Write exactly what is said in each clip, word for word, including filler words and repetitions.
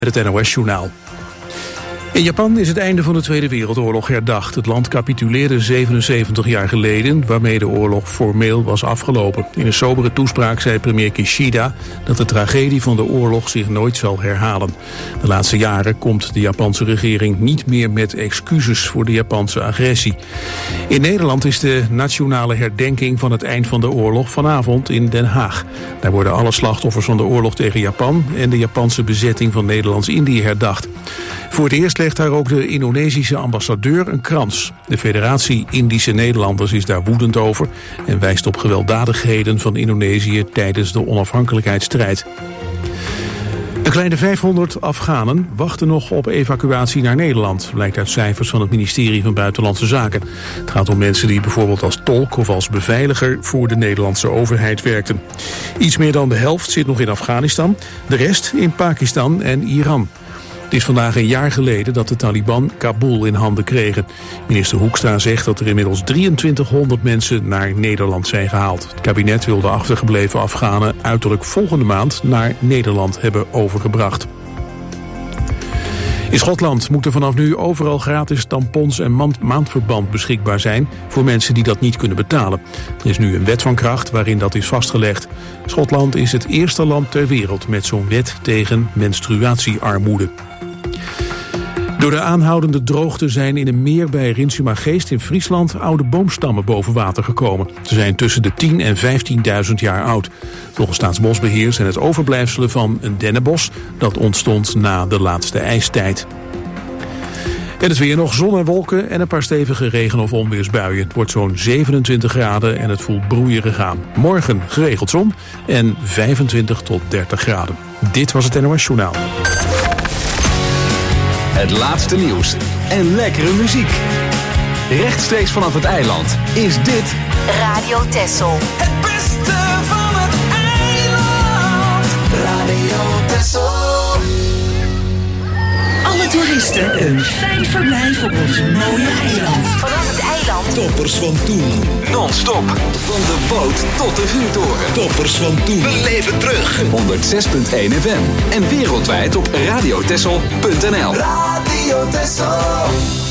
Het N O S-journaal. In Japan is het einde van de Tweede Wereldoorlog herdacht. Het land capituleerde zevenenzeventig jaar geleden, waarmee de oorlog formeel was afgelopen. In een sobere toespraak zei premier Kishida dat de tragedie van de oorlog zich nooit zal herhalen. De laatste jaren komt de Japanse regering niet meer met excuses voor de Japanse agressie. In Nederland is de nationale herdenking van het eind van de oorlog vanavond in Den Haag. Daar worden alle slachtoffers van de oorlog tegen Japan en de Japanse bezetting van Nederlands-Indië herdacht. Voor het eerst legt daar ook de Indonesische ambassadeur een krans. De Federatie Indische Nederlanders is daar woedend over en wijst op gewelddadigheden van Indonesië tijdens de onafhankelijkheidsstrijd. Een kleine vijfhonderd Afghanen wachten nog op evacuatie naar Nederland, blijkt uit cijfers van het ministerie van Buitenlandse Zaken. Het gaat om mensen die bijvoorbeeld als tolk of als beveiliger voor de Nederlandse overheid werkten. Iets meer dan de helft zit nog in Afghanistan, de rest in Pakistan en Iran. Het is vandaag een jaar geleden dat de Taliban Kabul in handen kregen. Minister Hoekstra zegt dat er inmiddels drieëntwintighonderd mensen naar Nederland zijn gehaald. Het kabinet wil de achtergebleven Afghanen uiterlijk volgende maand naar Nederland hebben overgebracht. In Schotland moeten vanaf nu overal gratis tampons en maandverband beschikbaar zijn voor mensen die dat niet kunnen betalen. Er is nu een wet van kracht waarin dat is vastgelegd. Schotland is het eerste land ter wereld met zo'n wet tegen menstruatiearmoede. Door de aanhoudende droogte zijn in een meer bij Rinsumageest in Friesland oude boomstammen boven water gekomen. Ze zijn tussen de tien en vijftienduizend jaar oud. Volgens Staatsbosbeheer zijn het overblijfselen van een dennenbos dat ontstond na de laatste ijstijd. En het weer nog zon en wolken en een paar stevige regen- of onweersbuien. Het wordt zo'n zevenentwintig graden en het voelt broeierig aan. Morgen geregeld zon en vijfentwintig tot dertig graden. Dit was het N O S-journaal. Het laatste nieuws en lekkere muziek. Rechtstreeks vanaf het eiland is dit Radio Texel. Het beste van het eiland. Radio Texel. Alle toeristen een fijn verblijf op ons mooie eiland. Vanaf het eiland. Toppers van toen. non-stop. Van de boot tot de vuurtoren. Toppers van toen. We leven terug. honderdzes komma één F M. En wereldwijd op radiotessel punt n l. Radio Texel.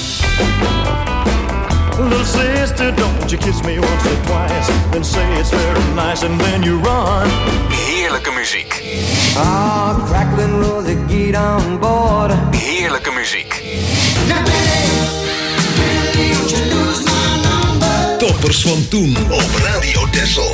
Little sister, don't you kiss me once or twice, then say it's very nice and then you run. Heerlijke muziek. Ah, crackling rosy, get on board. Heerlijke muziek. Toppers van toen op Radio Texel.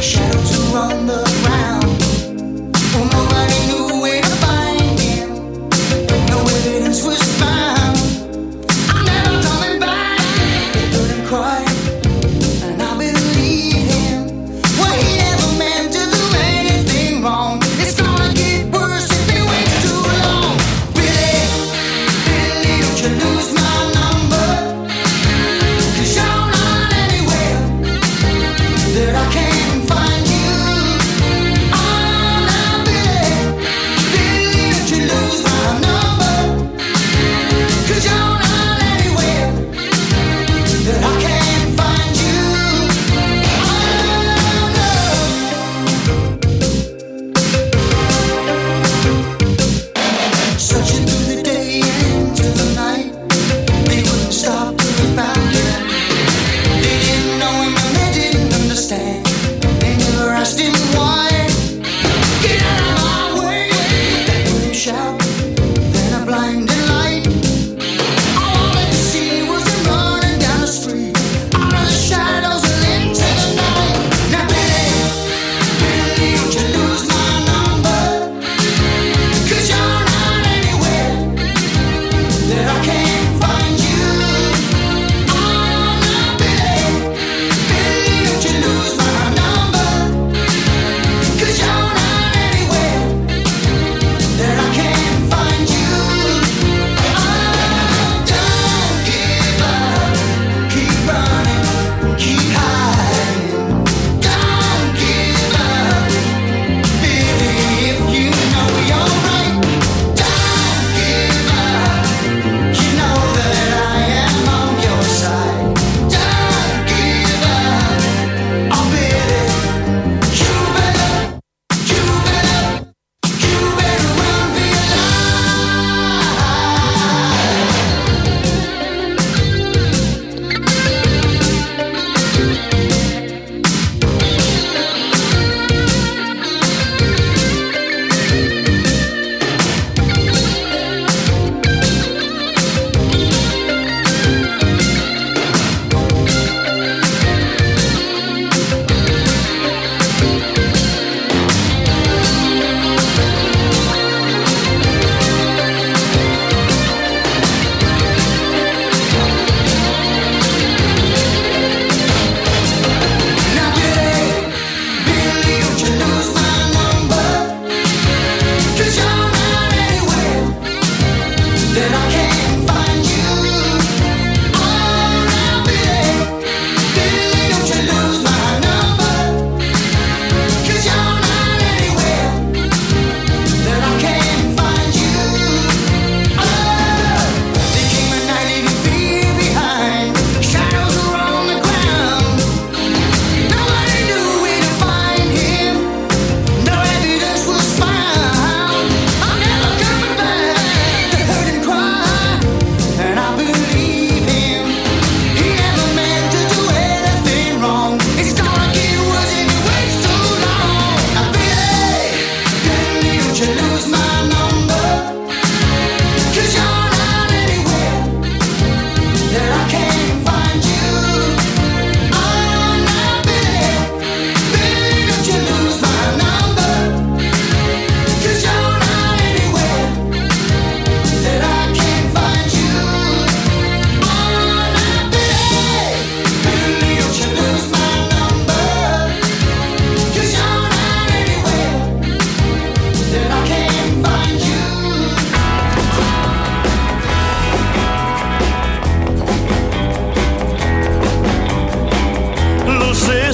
Shadows around the ground. Oh, nobody knew where to find him.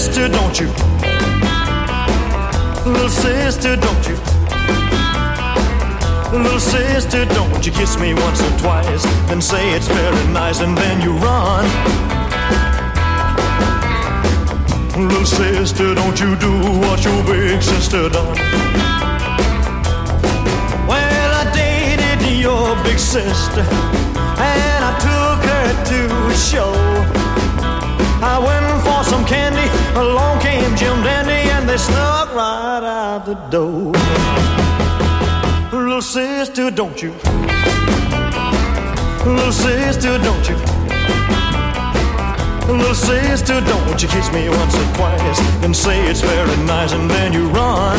sister, don't you? Little sister, don't you? Little sister, don't you kiss me once or twice and say it's very nice and then you run. Little sister, don't you do what your big sister done. Well, I dated your big sister and I took her to a show. I went for some candy, along came Jim Dandy and they snuck right out the door. Little sister, don't you? Little sister, don't you? Little sister, don't you kiss me once or twice and say it's very nice and then you run.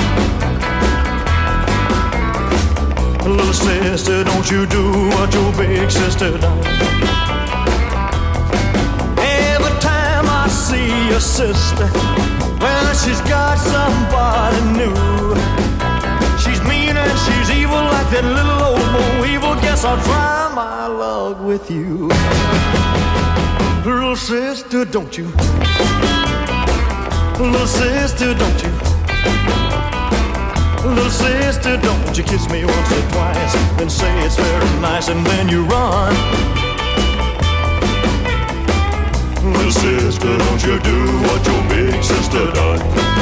Little sister, don't you do what your big sister done. Every time I see your sister, well, she's got somebody new. She's mean and she's evil like that little old Bo Evil. Guess I'll try my luck with you. Little sister, don't you? Little sister, don't you? Little sister, don't you kiss me once or twice and say it's very nice and then you run. Little sister, don't you do what your big sister done.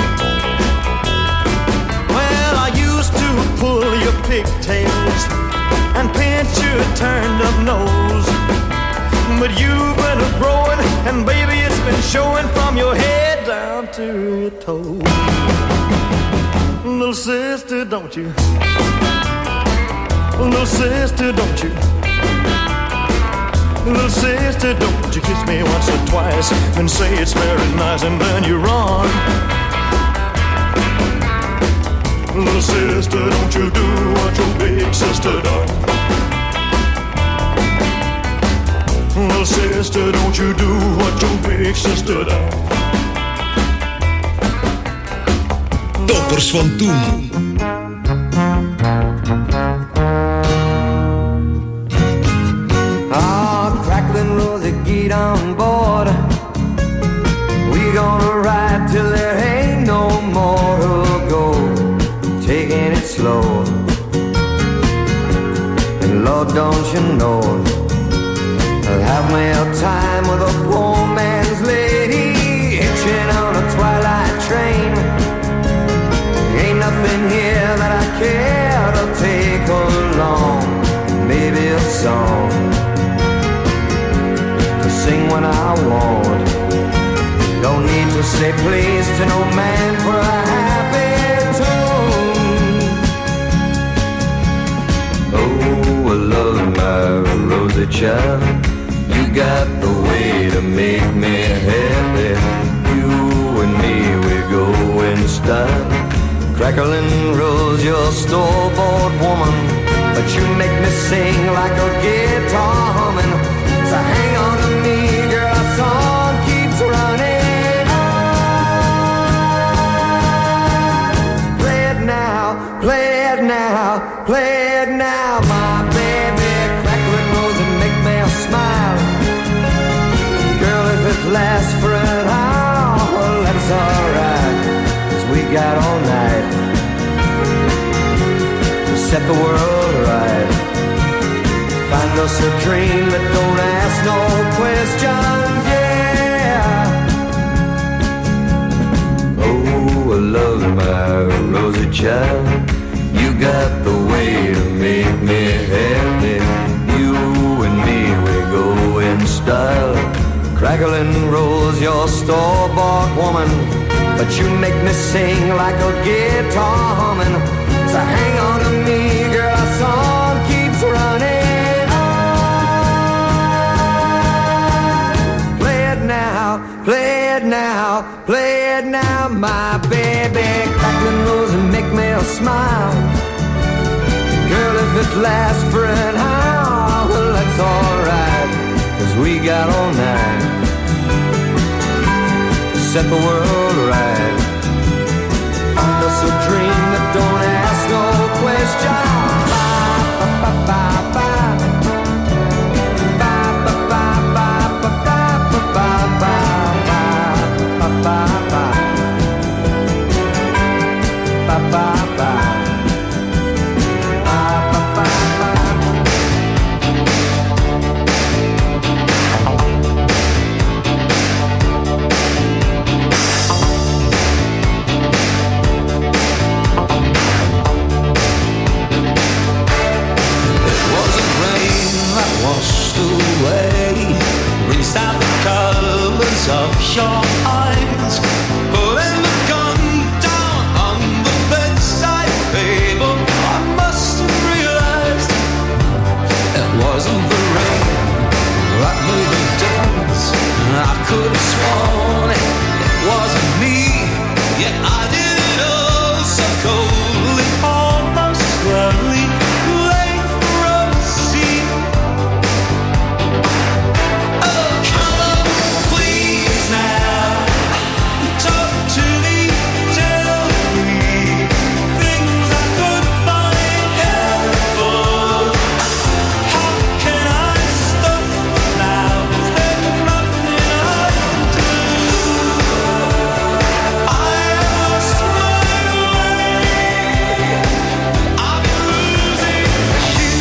Well, I used to pull your pigtails and pinch your turned up nose, but you've been growing, and baby, it's been showing from your head down to your toes. Little sister, don't you? Little sister, don't you? Little sister, don't you kiss me once or twice and say it's very nice and then you run. Little sister, don't you do what your big sister done. Little sister, don't you do what your big sister done. Toppers van toen. Ah, crackling rosy, get on board. We gonna ride till there ain't no more to go. Taking it slow. And Lord, don't you know, I'll have me a time with a poor man's lady, hitching on a twilight train. Ain't nothing here that I care to take along. Maybe a song to sing when I want. Don't need to say please to no man for a happy tune. Oh, I love my rosy child. You got the way to make me happy. You and me, we go in style. Crackling rose, you're store-bought woman, but you make me sing like a guitar humming. So hang on to me, girl, our song keeps running on. Play it now, play it now, play it now, my baby. Crackling rose and make me smile. Girl, if it lasts for an hour, well, that's alright, 'cause we got all night to set the world right. Find us a dream that don't ask no questions, yeah. Oh, I love my rosy child. You got the way to make me happy. You and me, we go in style. Crackling rose, you're store-bought woman, but you make me sing like a guitar humming. So hang on to me, girl, our song keeps running on. Play it now, play it now, play it now, my baby. Crackling rose and make me smile. Girl, if it lasts for an hour, well, that's alright, 'cause we got all night to set the world right. Find us a dream that don't ask no questions. Ba, ba, ba, ba, ba, ba, ba, ba, ba, ba, ba, ba, ba, ba, ba, ba. my eyes, putting the gun down on the bedside table. I must have realized it wasn't the rain that made the difference. I could have sworn it, it wasn't me, yet I did it all so coldly, almost slowly, late for a scene. Oh, come on, please now, talk to me, tell me things I could find helpful. How can I stop now? Is there nothing I can do? I have lost my way. I've been losing you.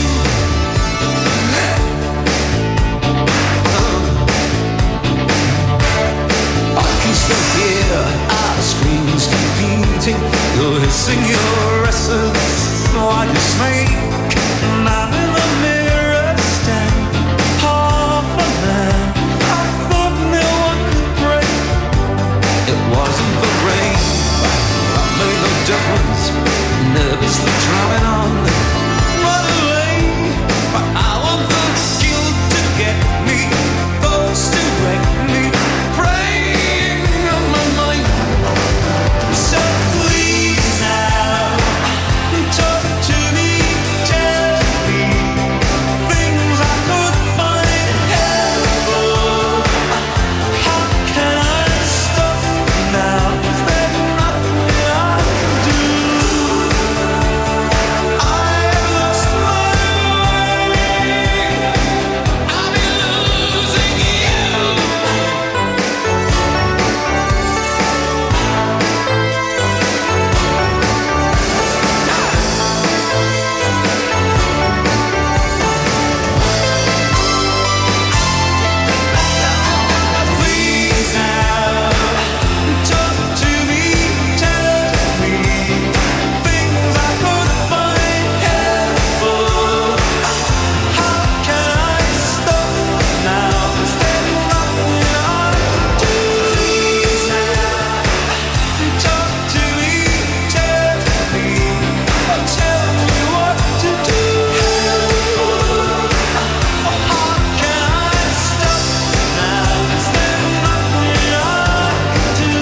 I can still hear our screams competing. You're hissing your essence like a snake. And I'm in the mirror stand, half a man. I thought no one could break. It wasn't the rain that made no difference. Nervously drumming on, run away. But I want the guilt to get me, thoughts to wreck me, praying on my mind. So please now, talk to me, tell me things I could find helpful. How can I stop now? Is there nothing I can do? I have lost my way. I've been losing you. Please now, talk to me, tell me things I could find helpful. How can I stop now? Is there nothing I can do? Please now, talk to me, tell me, or tell me what to do. Helpful. How can I stop now? Is there nothing I can do?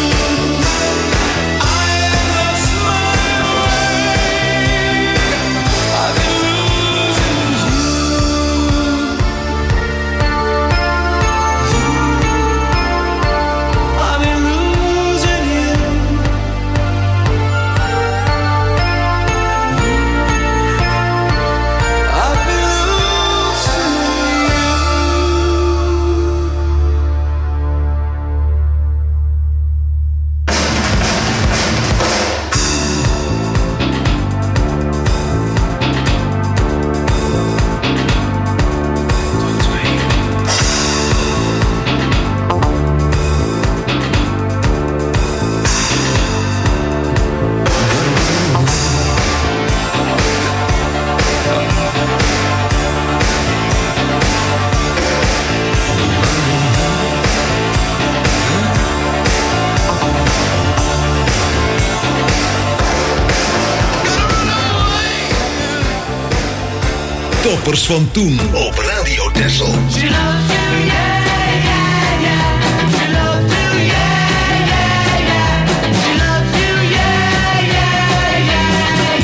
I have lost my way. I've been losing you. I've been losing you. I've been Toppers van toen op Radio Texel. She loves you, yeah, yeah, yeah. She loves you, yeah, yeah, yeah. She loves you, yeah, yeah, yeah,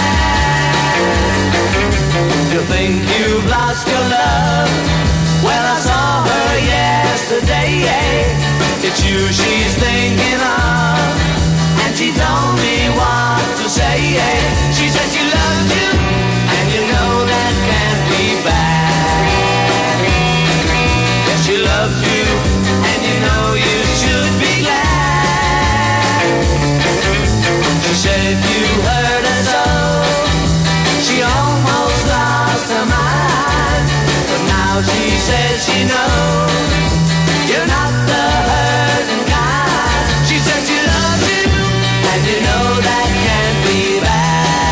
yeah. You think you've lost your love? Well, I saw her yesterday. It's you she's thinking of, and she told me what to say. She said she loves you, and you know that can't be bad. Yes, she loves you, and you know you should be glad. She said you hurt her so, she almost lost her mind. But now she says she knows you're not the hurting kind. She said she loves you, and you know that can't be bad.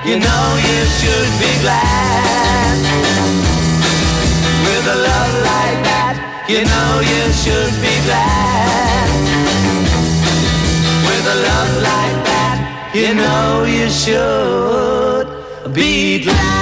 you know you should be glad. With a love like that, you know you should be glad. With a love like that, you know you should be glad.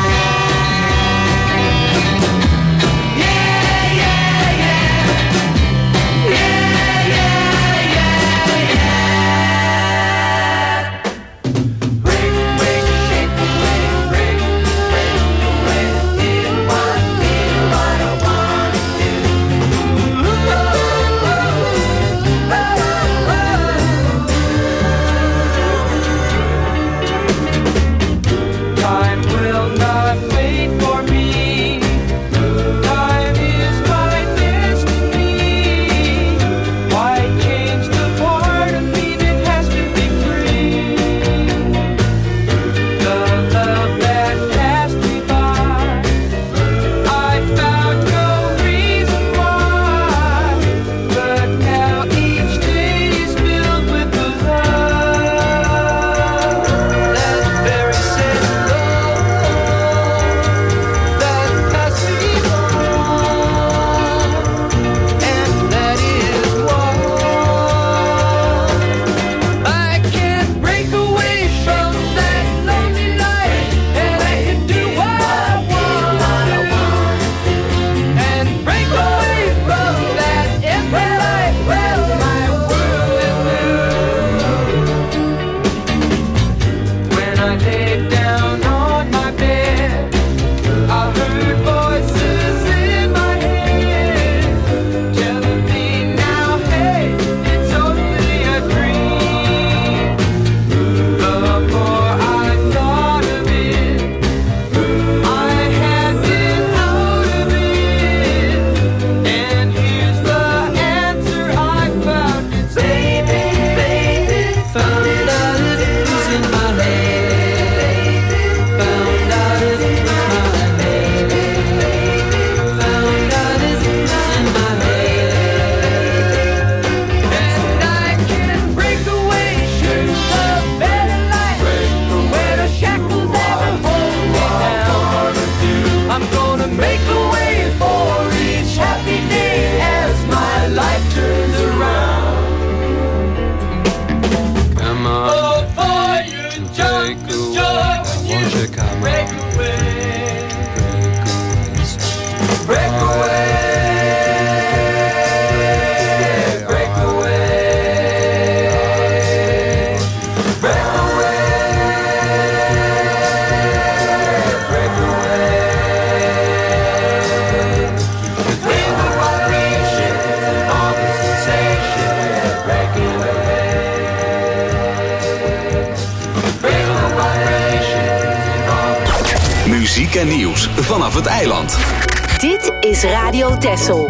Muziek en nieuws vanaf het eiland. Dit is Radio Texel.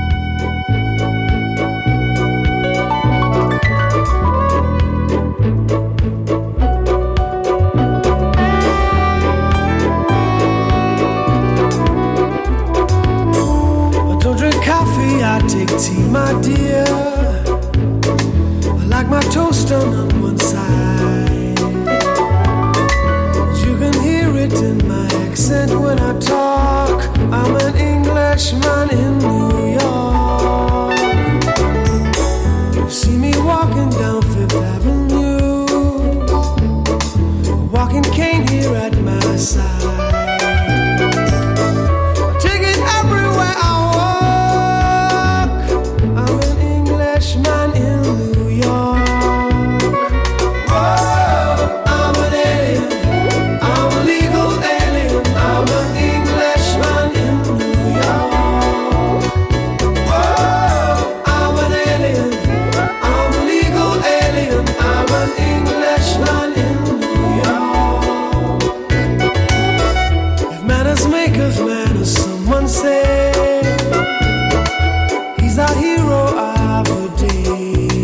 I don't drink coffee, I take tea, my dear. I like my toast done on one side. You can hear it in my accent when I talk. I'm an Englishman in New York. You see me walking down Fifth Avenue, a walking cane here at my side. I take it everywhere I walk. I'm an Englishman in New York. Whoa, I'm an alien. I'm a legal alien. I'm an Englishman in New York. Whoa, I'm an alien. I'm a legal alien. I'm an Englishman in New York. If manners make of manners, someone say he's our hero of the day.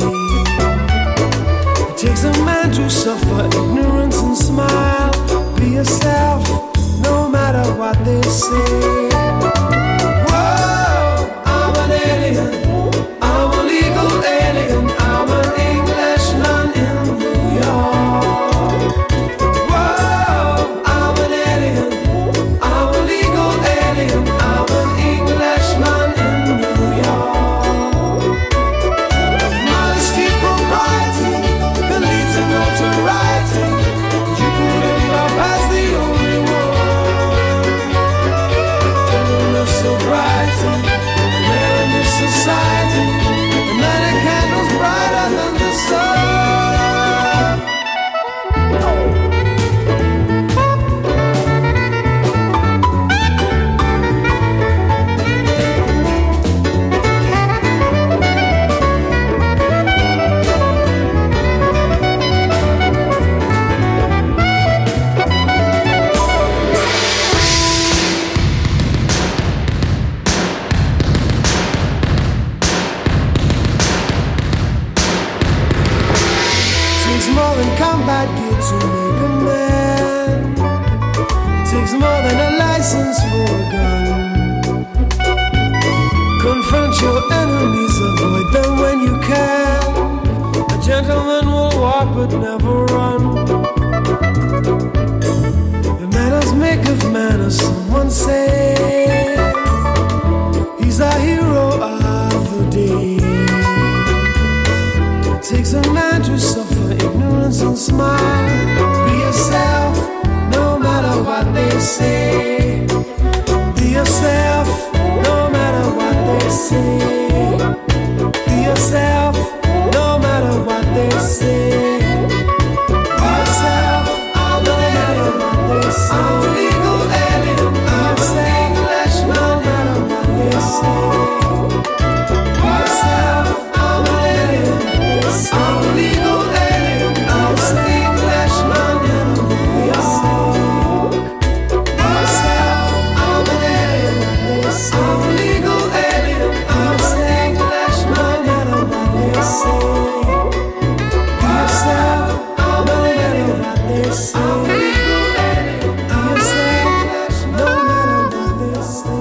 It takes a man to suffer ignorance and smile. Be yourself, no matter what they say. Whoa, I'm an alien. I'm a legal alien. I'm an Englishman in New York. Whoa, heard someone say he's a hero of the day. It takes a man to suffer ignorance and smile. Be yourself, no matter what they say. Be yourself, no matter what they say. Be yourself, no matter what they say. Be yourself, no matter what they say. I'm a legal alien, I'm a slave flesh, no matter what they say. Be yourself, I'm an alien, I'm a legal alien, I'm a slave flesh, no matter what they say. Be yourself, I'm an alien, I'm a legal alien, I'm a slave flesh, no matter what they say. Be yourself, I'm an alien, I'm a legal alien, I'm a slave flesh, no matter what they say.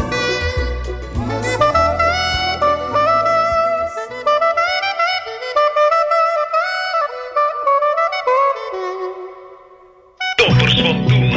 Toppers van toen.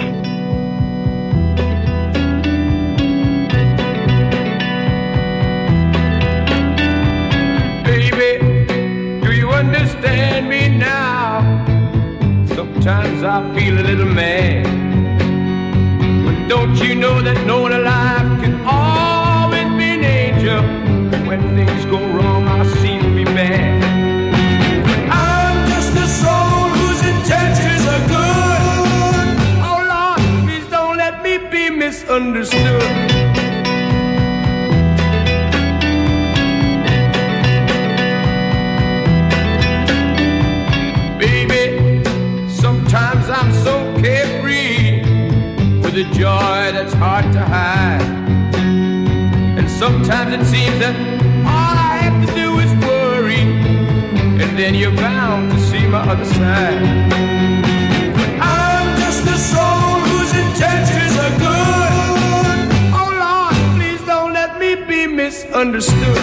Baby, do you understand me now? Sometimes I feel a little mad, but don't you know that no one alive can always be an angel? When things go wrong, I seem to be bad. I'm just a soul whose intentions are good. Oh Lord, please don't let me be misunderstood. Baby, sometimes I'm so carefree with a joy that's hard to hide. And sometimes it seems that all I have to do is worry, and then you're bound to see my other side. I'm just a soul whose intentions are good. Oh Lord, please don't let me be misunderstood.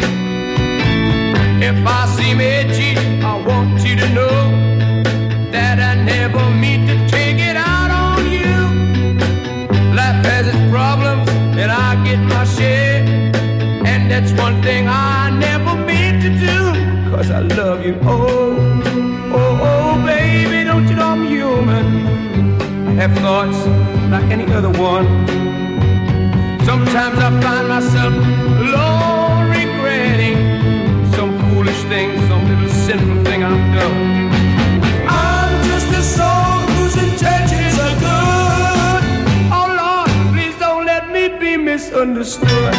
If I seem edgy, I want you to know that I never mean to take it out on you. Life has its problems, and I get my share. And that's one thing I never mean to do, 'cause I love you. Oh, oh, oh, baby, don't you know I'm human? I have thoughts like any other one. Sometimes I find myself alone regretting some foolish thing, some little sinful thing I've done. I'm just a soul whose intentions are good. Oh Lord, please don't let me be misunderstood.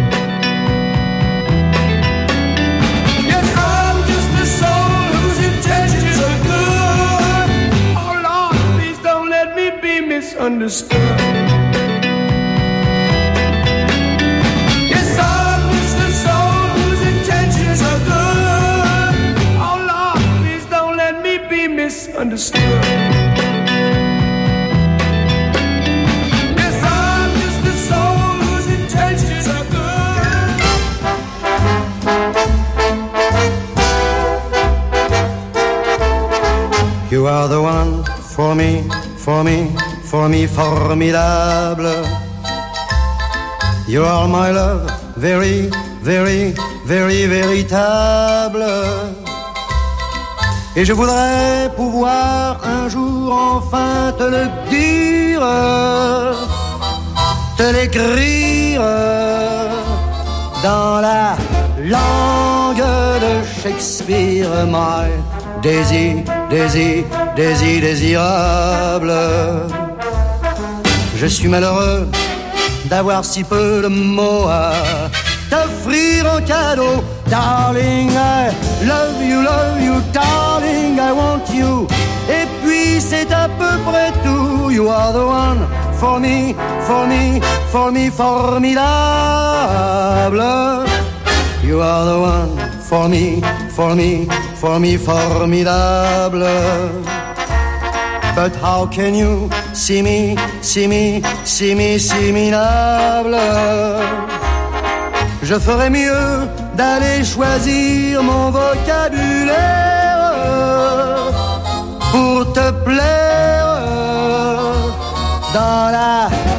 Yes, I'm just a soul whose intentions are good. Oh Lord, please don't let me be misunderstood. Yes, I'm just a soul whose intentions are good. Oh Lord, please don't let me be misunderstood. Yes, I'm just a soul whose intentions are good. You are the one for me, for me, for me, formidable. You are my love, very, very, very véritable. Et je voudrais pouvoir un jour enfin te le dire, te l'écrire dans la langue de Shakespeare. My Daisy, Daisy, Daisy, désirable. Je suis malheureux d'avoir si peu de mots à t'offrir en cadeau. Darling, I love you, love you, darling, I want you. Et puis c'est à peu près tout. You are the one for me, for me, for me, formidable. You are the one for me, for me, for me, formidable. But how can you see me, see me, see me, see me, minable? Je ferais mieux d'aller choisir mon vocabulaire pour te plaire dans la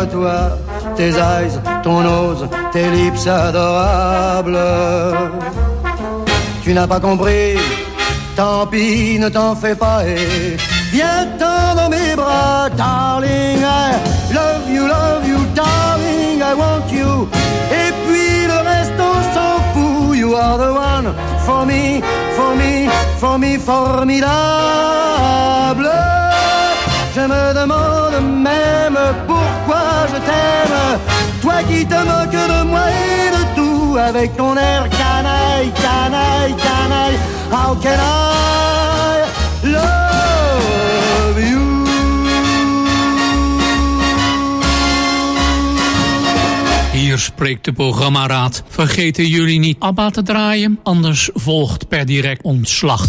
toi, tes eyes, ton nose, tes lips adorables. Tu n'as pas compris, tant pis, ne t'en fais pas et viens-t'en dans mes bras, darling. I love you, love you, darling, I want you. Et puis le reste on s'en fout. You are the one for me, for me, for me, formidable. Je me demande même pourquoi je t'aime, toi qui te moques de moi et de tout, avec ton air canaille, canaille, canaille. How can I love you? Hier spreekt de programmaraad. Vergeten jullie niet ABBA te draaien, anders volgt per direct ontslag.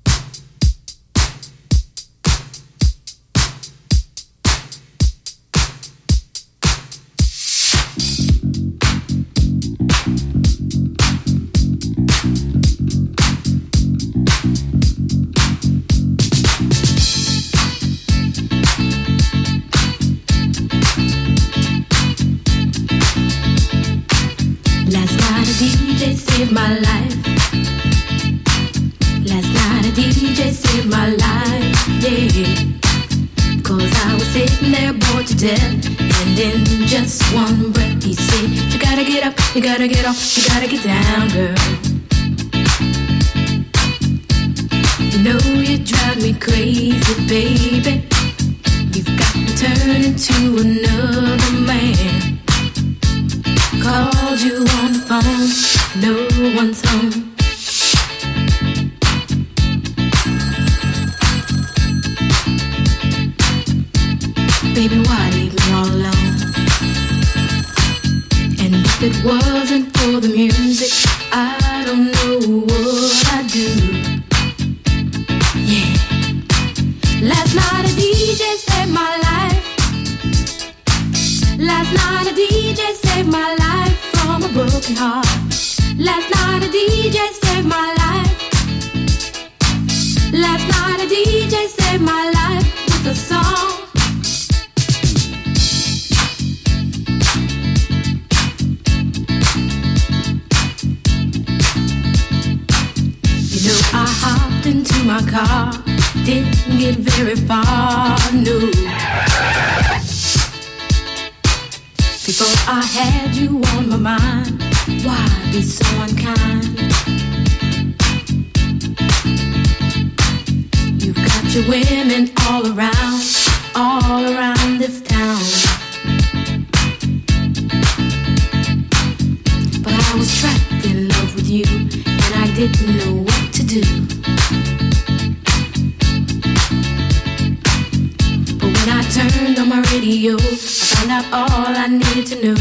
Saved my life. Last night a D J saved my life, yeah. Cause I was sitting there bored to death, and in just one breath he said, you gotta get up, you gotta get off, you gotta get down, girl. You know you drive me crazy, baby. You've got me turning into another man. Called you on the phone, no one's home. Baby, why leave me all alone? And if it wasn't for the music, I don't know what I'd do. Yeah. Last night a D J saved my life. Last night a D J saved my life from a broken heart. Last night a D J saved my life. Last night a D J saved my life with a song. You know I hopped into my car, didn't get very far, no. Before I had you on my mind, why be so unkind? You've got your women all around, all around this town. But I was trapped in love with you, and I didn't know what to do. But when I turned on my radio, I found out all I needed to know.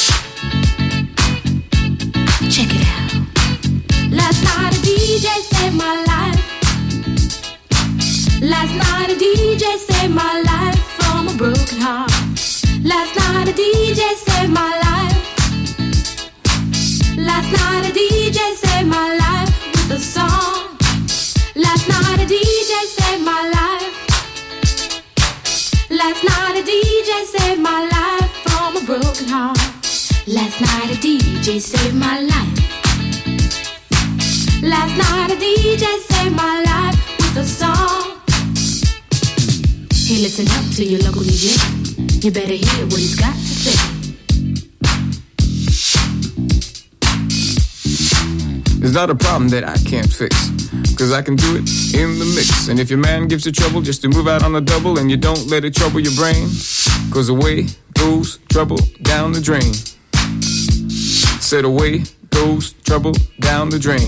Check it out. Last night a D J saved my life. Last night a D J saved my life from a broken heart. Last night a D J saved my life. Last night a D J saved my life with a song. Last night a D J saved my life. Last night a D J saved my life from a broken heart. Last night a D J saved my life. Last night a D J saved my life with a song. Hey, listen up to your local D J. You better hear what he's got to say. It's not a problem that I can't fix, cause I can do it in the mix. And if your man gives you trouble, just to move out on the double, and you don't let it trouble your brain, cause away goes trouble down the drain. Said away goes trouble down the drain.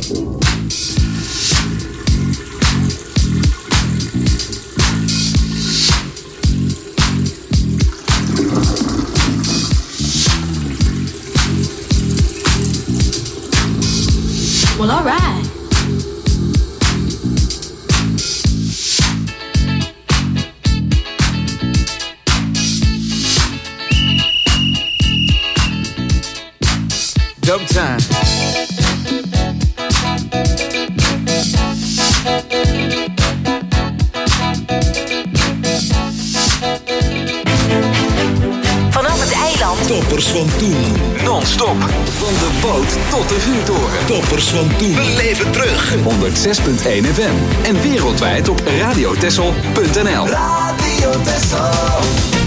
Well, all right. Dub time. Vanaf het Toppers van toen. Non-stop. Van de boot tot de vuurtoren. Toppers van toen. Beleef het terug. honderdzes komma één F M. En wereldwijd op radiotessel punt n l. Radio Tessel.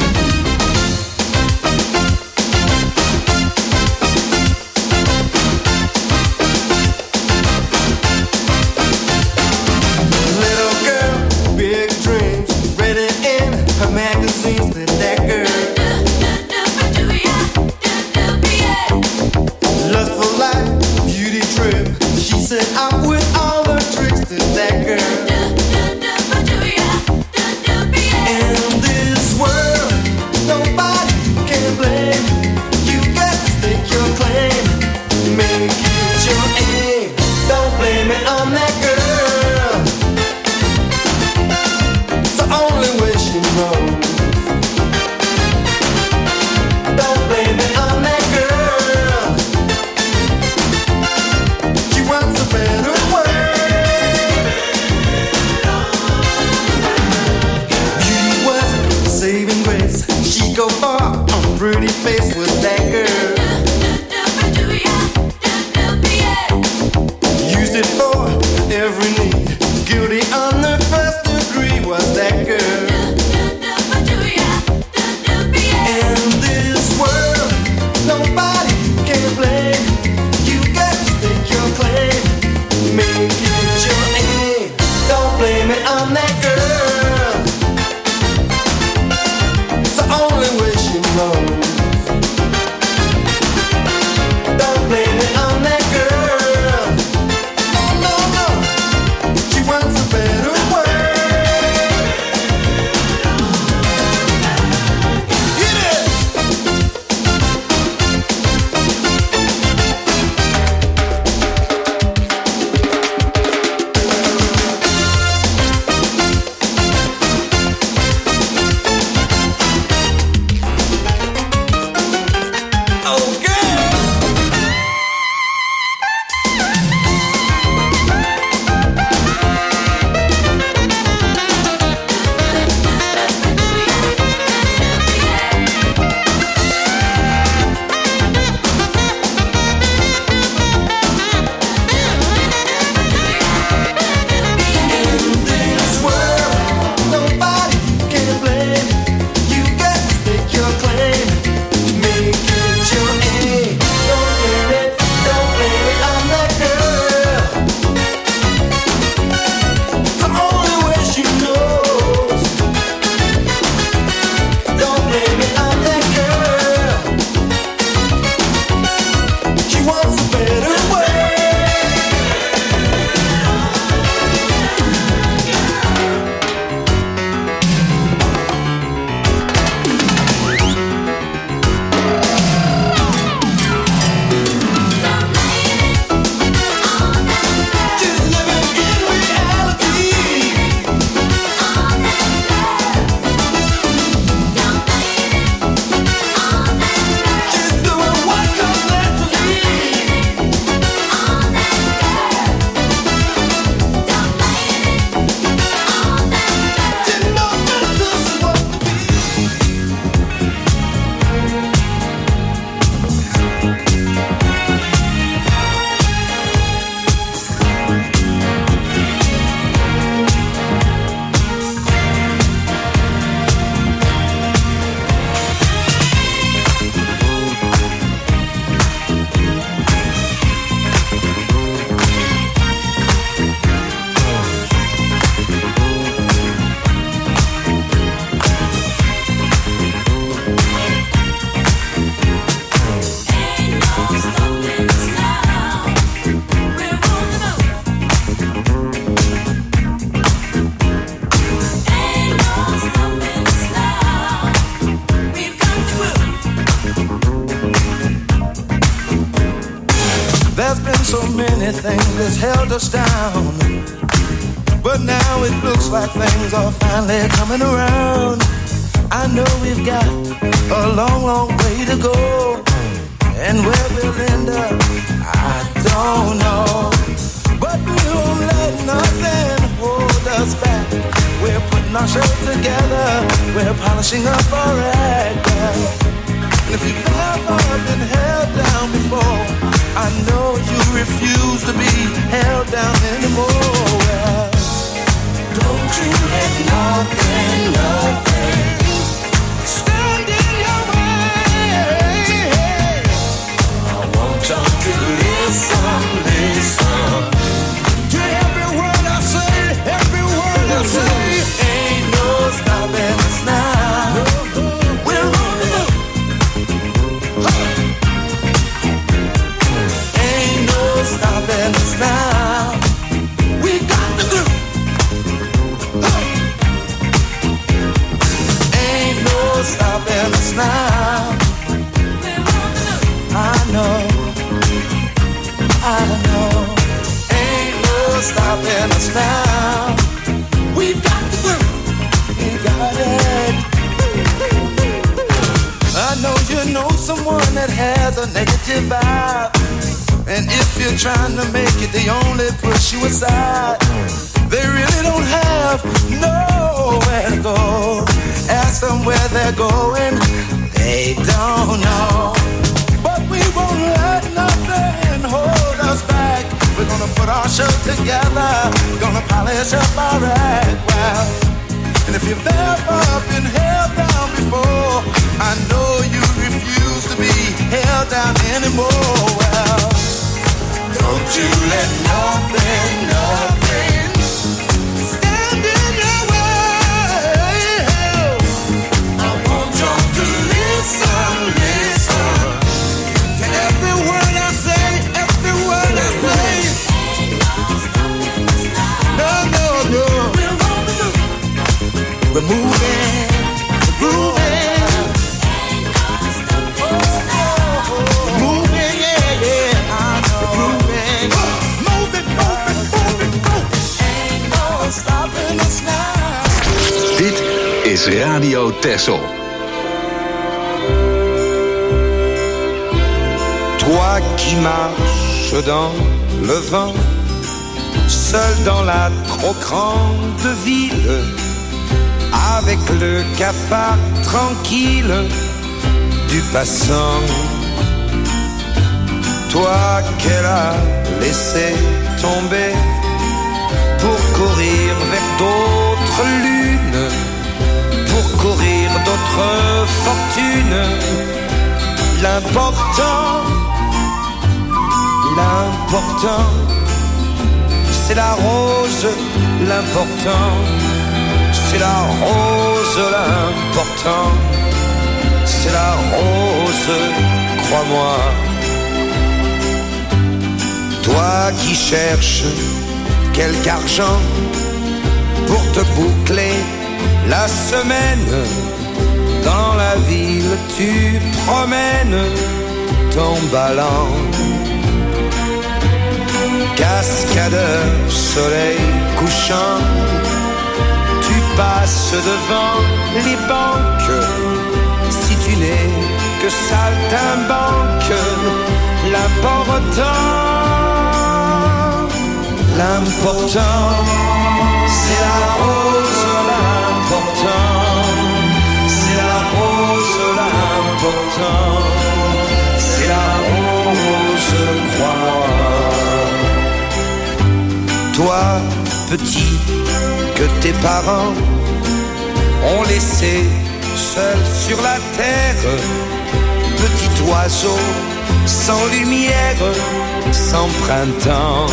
so many things that's held us down, but now it looks like things are finally coming around. I know we've got a long, long way to go, and where we'll end up, I don't know. But we won't let nothing hold us back. We're putting our show together, we're polishing up our act, girl. And if you've ever been held down before, I know you refuse to be held down anymore. Well, don't you let nothing, nothing stand in your way. I want you to listen, listen to every word I say, every word I say. Ain't no stopping us now. We're on the move. Ain't no stopping us now. We got the groove. Ain't no stopping us now. I know, I know. Ain't no stopping us now. We've got the groove. We got it. I know you know someone that has a negative vibe, and if you're trying to make it, they only push you aside. They really don't have nowhere to go. Ask them where they're going, they don't know. But we won't let nothing hold us back. We're gonna put our show together, gonna polish up our act. Well, and if you've ever been held down before, I know you refuse to be held down anymore. Well, don't you let nothing, nothing stand in your way. I want you to listen, listen to every word I say, every word I say. No, no, no. We're moving, we're grooving. We're moving, yeah, yeah. I know. We're grooving. Move it, move it, move it, move it. Ain't no stopping us now. Dit is Radio Texel. Toi qui marches dans le vent, seul dans la trop grande ville, avec le cafard tranquille du passant. Toi qu'elle a laissé tomber pour courir vers d'autres lunes, pour courir d'autres fortunes. L'important, l'important, c'est la rose, l'important. C'est la rose, l'important. C'est la rose, crois-moi. Toi qui cherches quelque argent pour te boucler la semaine, dans la ville tu promènes ton ballon. Cascadeur, soleil couchant, tu passes devant les banques. Si tu n'es que saltimbanque, l'important, l'important, c'est la rose, l'important, c'est la rose, l'important, c'est la rose, crois-moi. Toi, petit, que tes parents ont laissé seul sur la terre, petit oiseau sans lumière, sans printemps.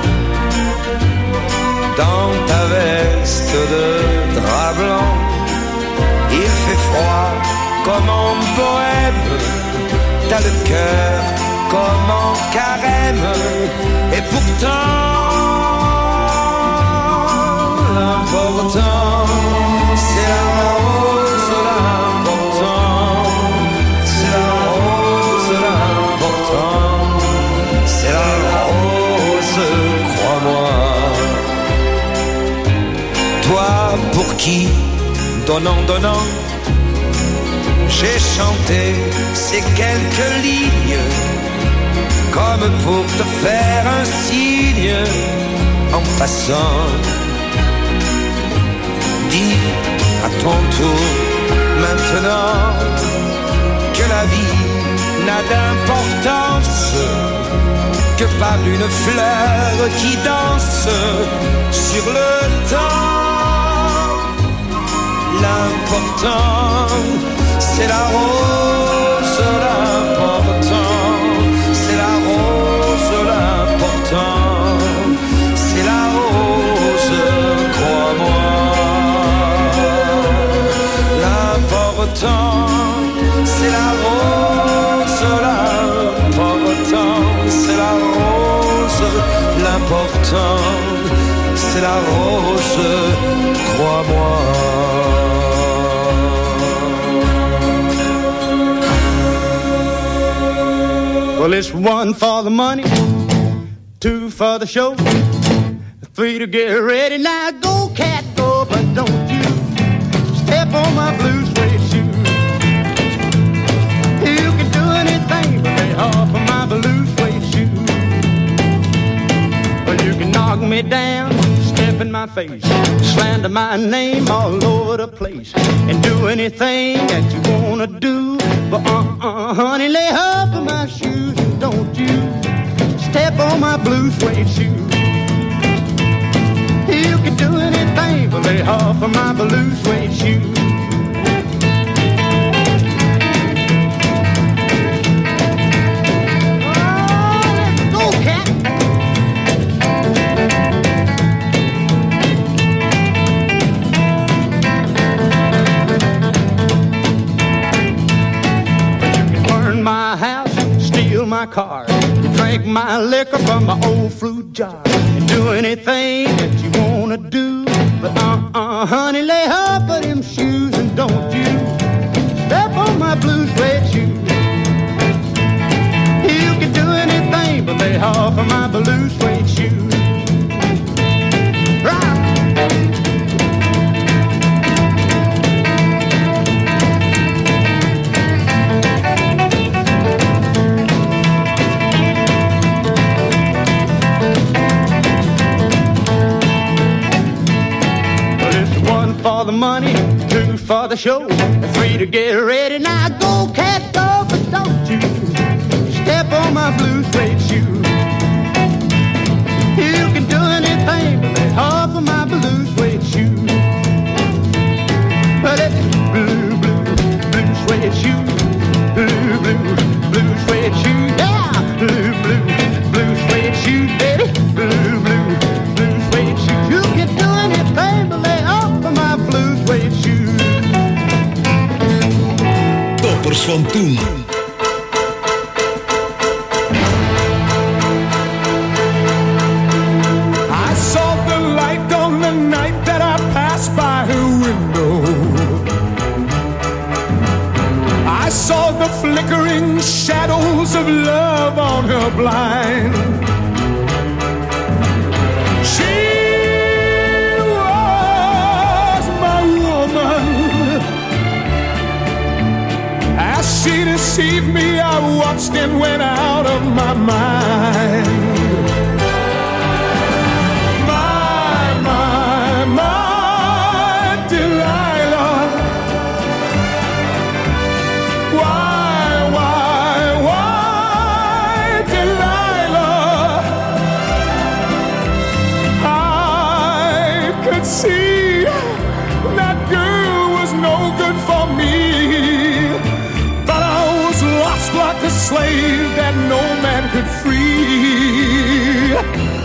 Dans ta veste de drap blanc, il fait froid comme en bohème, t'as le cœur comme en carême, et pourtant l'important, c'est la rose, l'important, c'est la rose, l'important, c'est la rose, crois-moi. Toi pour qui, donnant, donnant, j'ai chanté ces quelques lignes, comme pour te faire un signe en passant. Dis à ton tour maintenant que la vie n'a d'importance que par une fleur qui danse sur le temps. L'important, c'est la rose, l'important, c'est la rose, l'important, c'est la rose, crois-moi. L'important, c'est la rose, l'important, c'est la rose, l'important, c'est la rose, crois-moi. Well, it's one for the money, two for the show, three to get ready. Now go, cat, go, but don't you step on my blue suede shoe. You can do anything but lay off of my blue suede shoe. Well, you can knock me down, step in my face, slander my name all over the place, and do anything that you wanna do. But uh-uh, honey, lay off of my shoes and don't you step on my blue suede shoe. You can do anything but lay off of my blue suede shoe. My car, drink my liquor from my old fruit jar, and do anything that you wanna do. But uh-uh, honey, lay off of them shoes and don't you step on my blue suede shoe. You can do anything but lay off of my blue suede shoe. Right. For the money, two for the show, three to get ready. Now go, cat, go, but don't you step on my blue suede shoe. You can do anything but lay off of my blue suede shoe. But it's blue, blue, blue suede shoe, blue, blue, blue suede shoe, yeah, blue, blue, blue suede shoe, baby, blue, blue, blue suede shoe. You can do anything but lay off of my blue suede shoe. Toppers van toen. I saw the light on the night that I passed by her window. I saw the flickering shadows of love on her blind. She she deceived me, I watched and went out of my mind. My, my, my Delilah. Why, why, why Delilah? I could see that girl was no good for me. Lost like a slave that no man could free.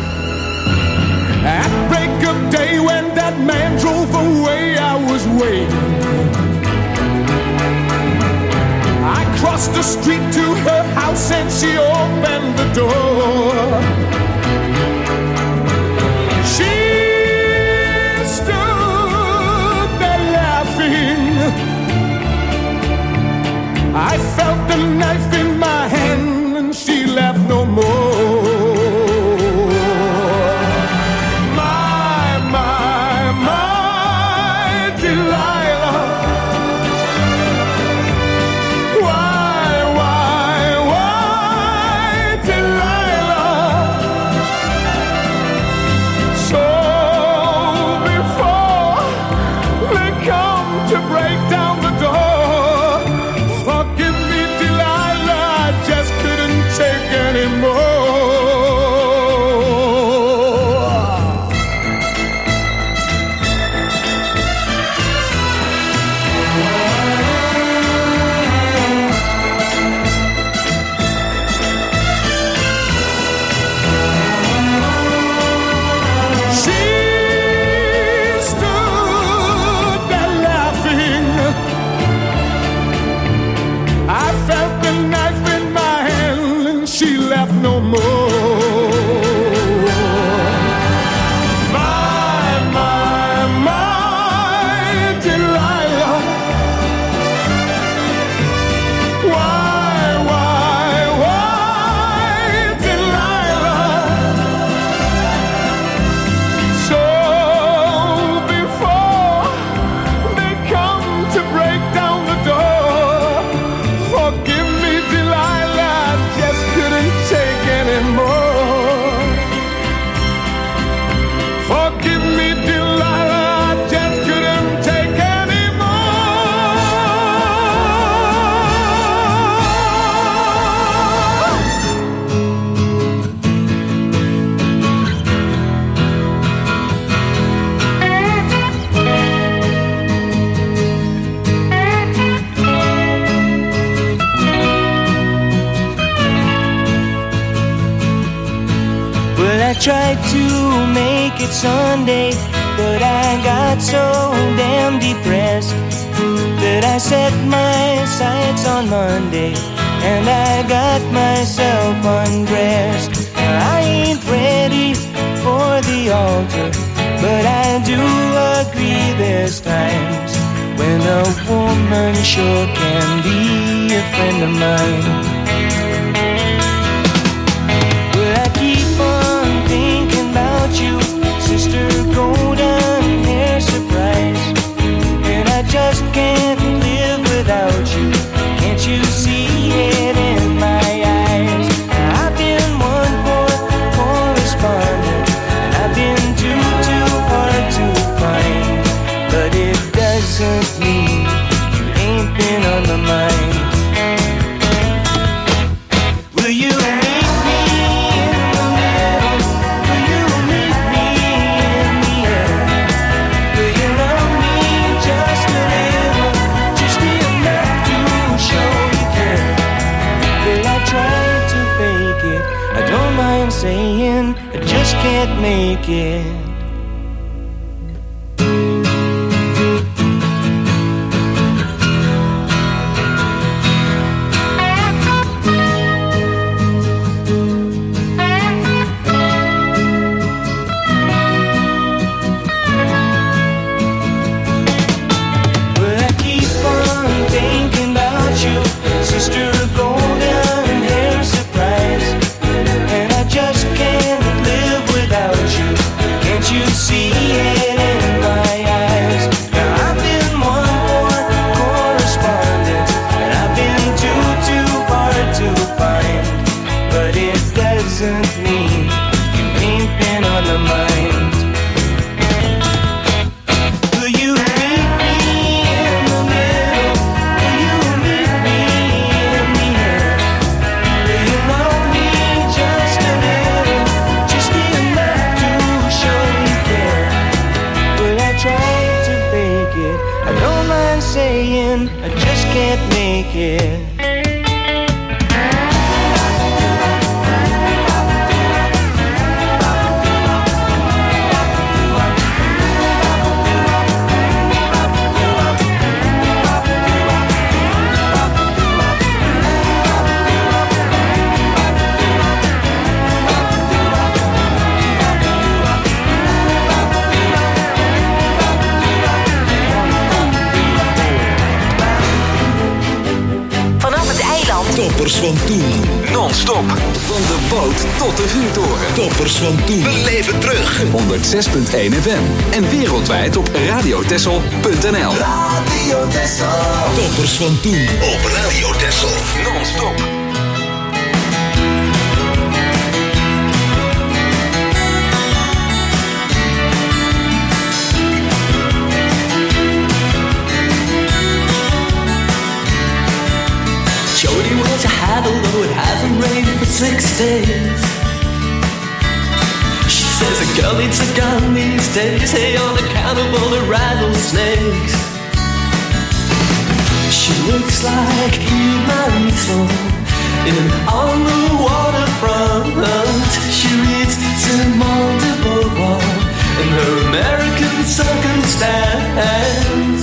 At break of day when that man drove away, I was waiting. I crossed the street to her house and she opened the door. She stood there laughing. I felt the knife in my hand and she laughed no more. My, my, my Delilah. Why, why, why Delilah? tried to make it Sunday, but I got so damn depressed that I set my sights on Monday, and I got myself undressed. I ain't ready for the altar, but I do agree there's times when a woman sure can be a friend of mine. But I keep on thinking about you, Sister Golden Hair Surprise, and I just can't live without you. Can't you see it in my eyes? I've been one poor correspondent, and I've been too, too hard to find, but it doesn't mean you ain't been on my mind. Will you meet me in the middle? Will you meet me in the end? Will you love me just a little, just enough to show you care? Will I try to fake it? I don't mind saying I just can't make it. Sister Golden Hair Surprise, and I just can't live without you. Can't you see it in my eyes? Now I've been one more correspondent, and I've been too, too hard to find, but it doesn't mean you ain't been on the mind. Will you meet me in the middle? Will you meet me in the end? Will you love me just a little, just enough to show you care? Will I try to fake it? I don't mind saying I just can't make it. Toppers van toen. Non-stop. Van de boot tot de vuurtoren. Toppers van toen. We leven terug. honderd zes punt één F M. En wereldwijd op radiotessel punt n l. Radio Texel. Toppers van toen op Radio Texel. Non-stop. Jody wears a hat although it hasn't rained for six days. She says a girl needs a gun these days, hey, on account of all the rattlesnakes. She looks like Eve Marisol in On the Waterfront. She reads Simone de Beauvoir in her American Circumstance.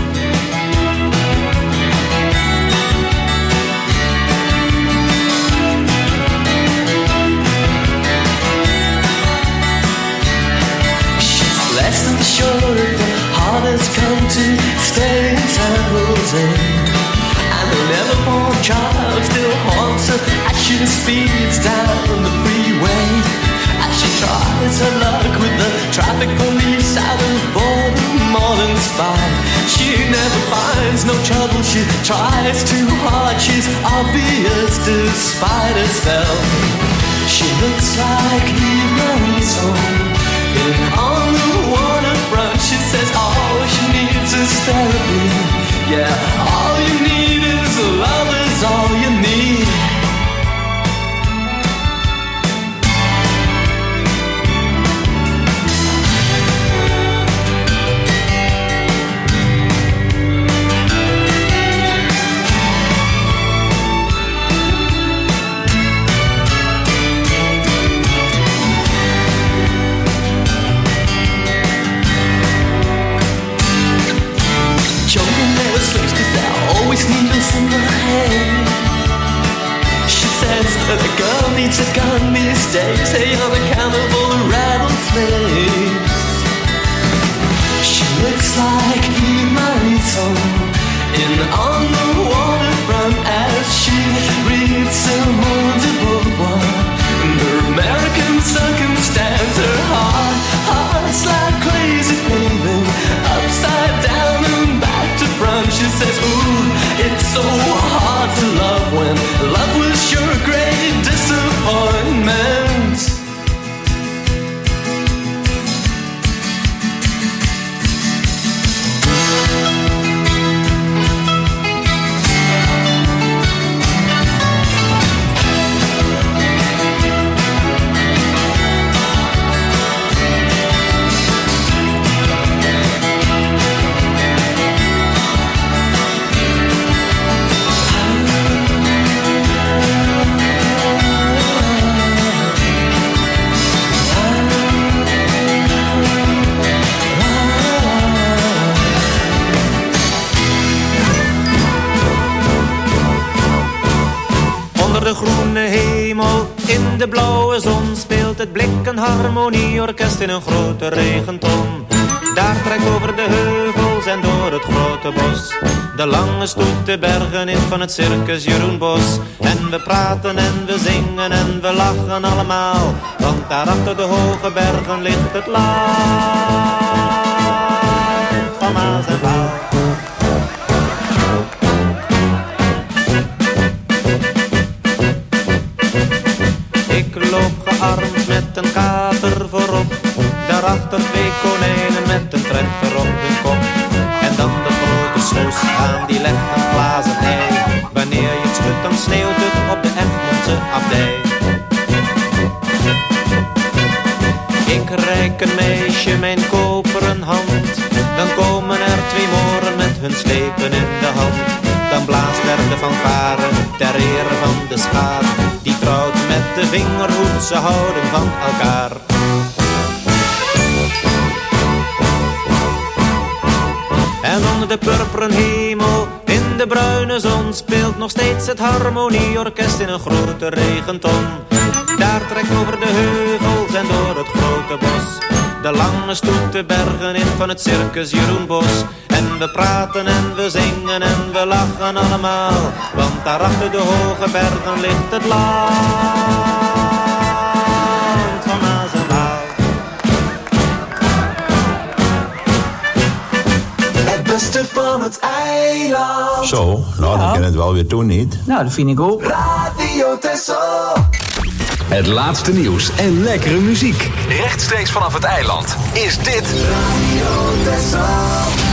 Less than sure if the heart has come to stay in San Jose, and her never-born child still haunts her as she speeds down the freeway. As she tries her luck with the traffic police out of boredom, modern spy, she never finds no trouble. She tries too hard. She's obvious despite herself. She looks like Eve Marisol in On the Waterfront. She says all she needs is therapy. Yeah, all you need is love is all you need. nights have gone these days. Hey, on the carnival rattlesnakes. She looks like Eve Marisol in On the Waterfront as she reads Simone de Beauvoir. Her American circumstance, her heart, heart's like crazy paving, upside down and back to front. She says, ooh, it's so hard to love when love was your great disappointment. De groene hemel, in de blauwe zon speelt het blik een harmonieorkest in een grote regenton. Daar trekt over de heuvels en door het grote bos de lange stoet de bergen in van het circus Jeroen Bos. En we praten en we zingen en we lachen allemaal, want daar achter de hoge bergen ligt het land van Maas en Waal. Ik loop gearmd met een kater voorop, daarachter twee konijnen met een trechter op hun kop. En dan de grote snoes aan, die legt een glazen ei. Wanneer je het schudt, dan sneeuwt het op de Egmondse abdij. Ik reik een meisje mijn koperen hand, dan komen er twee moren met hun slepen in de hand. Dan blaast er de fanfare ter ere van de schaar, die trouwt met de vingerhoed, ze houden van elkaar. En onder de purperen hemel, in de bruine zon, speelt nog steeds het harmonieorkest in een grote regenton. Daar trekt over de heuvels en door het grote bos de lange stoet de bergen in van het circus Jeroen Bos. En we praten en we zingen en we lachen allemaal, want daar achter de hoge bergen ligt het land van Maas en Waal. Het beste van het eiland. Zo, nou dan kan het wel weer doen, niet? Nou, dat vind ik ook. Radio Texel. Het laatste nieuws en lekkere muziek. Rechtstreeks vanaf het eiland is dit Radio Texel.